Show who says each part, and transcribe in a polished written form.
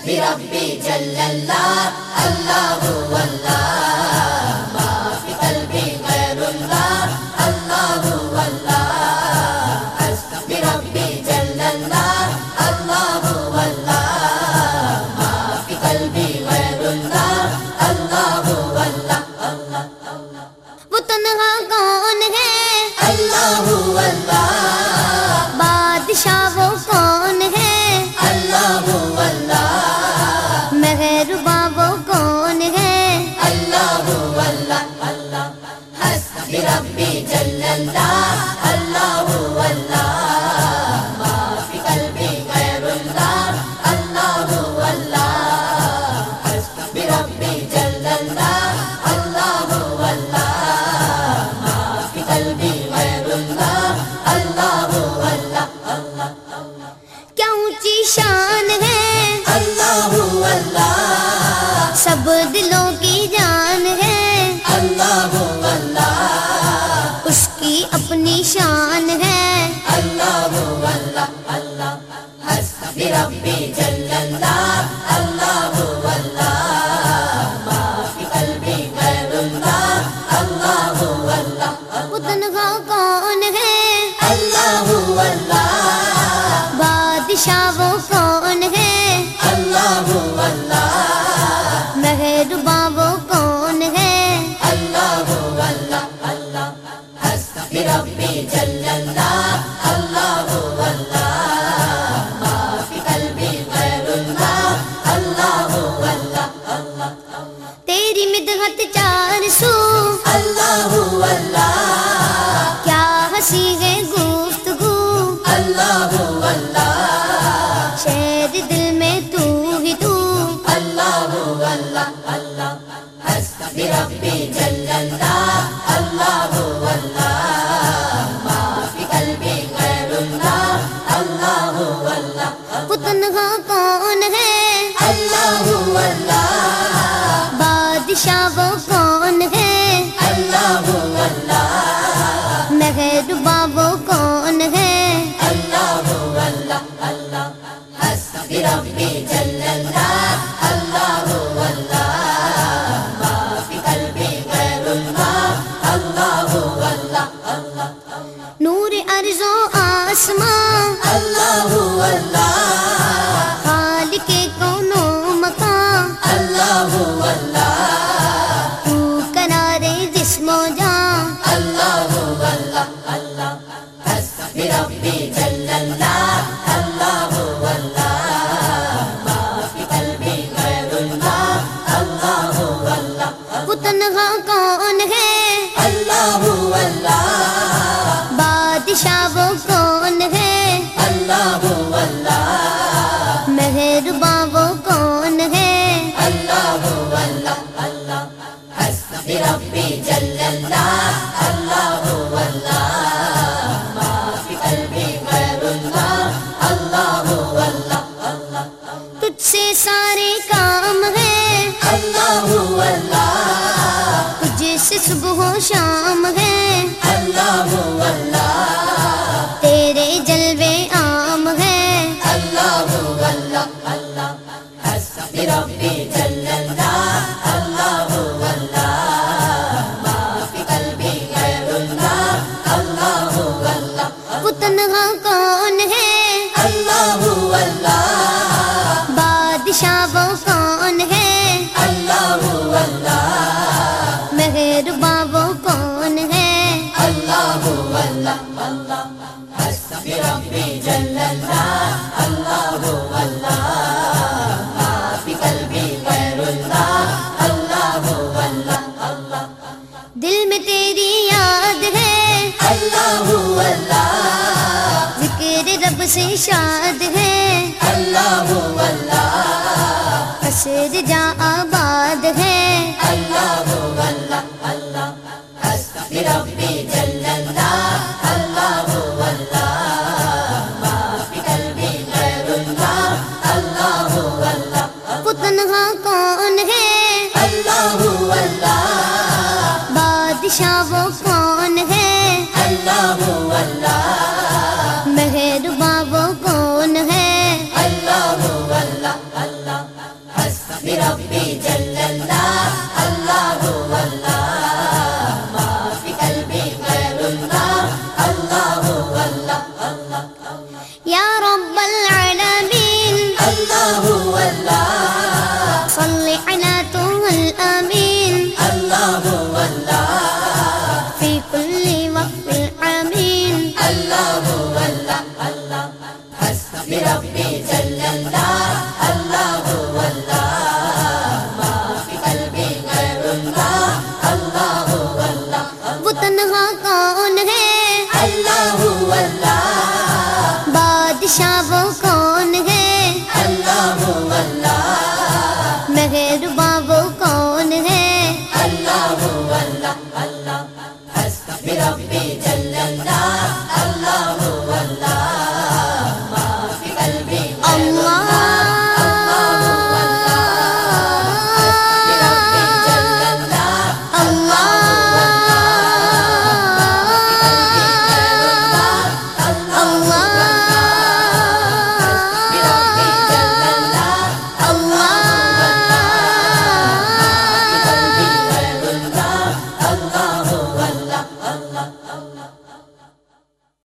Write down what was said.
Speaker 1: بربی جل اللہ اللہ اللہ ما فی قلبی غیر اللہ اللہ اللہ بربی جل اللہ اللہ اللہ ما فی قلبی غیر اللہ اللہ اللہ
Speaker 2: وہ تنہا کون ہے
Speaker 1: اللہ اللہ
Speaker 2: بادشاہ وہ کون ہے
Speaker 1: اللہ اللہ
Speaker 2: مہرباں وہ کون ہے
Speaker 1: اللہ اللہ اللہ حسبی ربی جل اللہ اللہ اللہ ما فی قلبی غیر اللہ اللہ اللہ حسبی ربی جل اللہ اللہ اللہ ما فی قلبی غیر اللہ اللہ اللہ
Speaker 2: کیا اونچی شان ہے
Speaker 1: اللہ اللہ
Speaker 2: سب دلوں کی جان ہے
Speaker 1: اللہ اللہ
Speaker 2: اس کی اپنی شان ہے
Speaker 1: اللہ اللہ اللہ حسبی ربی جل اللہ اللہ اللہ ما فی قلبی غیر اللہ اللہ اللہ
Speaker 2: وہ تنہا کون ہے
Speaker 1: اللہ اللہ
Speaker 2: بادشاہ وہ کون ہے
Speaker 1: اللہ اللہ
Speaker 2: مہرباں وہ کون ہے
Speaker 1: اللہ اللہ اللہ حسبی ربی جل اللہ اللہ اللہ ما فی قلبی غیر اللہ اللہ اللہ
Speaker 2: تیری مدحت چار سو
Speaker 1: اللہ اللہ
Speaker 2: کیا ہنسی ہے گفتگو
Speaker 1: اللہ اللہ
Speaker 2: شہر دل میں تو ہی تو
Speaker 1: اللہ اللہ اللہ حسبی ربی جل اللہ اللہ اللہ ما فی قلبی غیر اللہ اللہ اللہ
Speaker 2: وہ تنہا کون ہے
Speaker 1: اللہ اللہ
Speaker 2: بادشاہ وہ کون ہے
Speaker 1: اللہ اللہ
Speaker 2: مہرباں وہ کون ہے
Speaker 1: اللہ اللہ اللہ حسبی ربی جل اللہ اللہ اللہ ما فی قلبی غیر اللہ اللہ اللہ
Speaker 2: نور ارض و آسمان
Speaker 1: اللہ اللہ
Speaker 2: خالق کون و مکان
Speaker 1: اللہ اللہ
Speaker 2: تو قرارِ جسم و جان
Speaker 1: اللہ اللہ حسبی ربی جل اللہ اللہ اللہ ما فی قلبی غیر اللہ اللہ اللہ
Speaker 2: وہ تنہا کون ہے
Speaker 1: اللہ اللہ
Speaker 2: بادشاہ وہ کون ہے
Speaker 1: اللہ اللہ
Speaker 2: مہرباں وہ کون ہے
Speaker 1: اللہ اللہ حسبی ربی جل اللہ اللہ اللہ ما فی قلبی غیر اللہ اللہ اللہ
Speaker 2: تجھ سے سارے کام ہے
Speaker 1: اللہ اللہ
Speaker 2: تجھ سے صبح و شام ہے
Speaker 1: اللہ اللہ
Speaker 2: تیرے جلوے عام ہے
Speaker 1: اللہ اللہ حسبی ربی جل اللہ اللہ اللہ ما فی قلبی غیر اللہ اللہ اللہ
Speaker 2: وہ تنہا کون ہے
Speaker 1: اللہ اللہ
Speaker 2: بادشاہ وہ کون ہے
Speaker 1: اللہ اللہ
Speaker 2: مہرباں وہ کون ہے
Speaker 1: اللہ اللہ حسبی ربی جل اللہ اللہ اللہ ما فی قلبی غیر اللہ اللہ اللہ
Speaker 2: دل میں تیری یاد ہے
Speaker 1: اللہ اللہ
Speaker 2: ذکر رب سے شاد ہے
Speaker 1: اللہ اللہ
Speaker 2: حسر جا آباد ہے
Speaker 1: اللہ اللہ حسبی ربی جل اللہ اللہ اللہ ما فی قلبی غیر اللہ اللہ اللہ
Speaker 2: وہ تنہا کون ہے
Speaker 1: اللہ اللہ
Speaker 2: بادشاہ وہ کون ہے
Speaker 1: اللہ اللہ
Speaker 2: مہرباں وہ کون ہے
Speaker 1: اللہ اللہ جل اللہ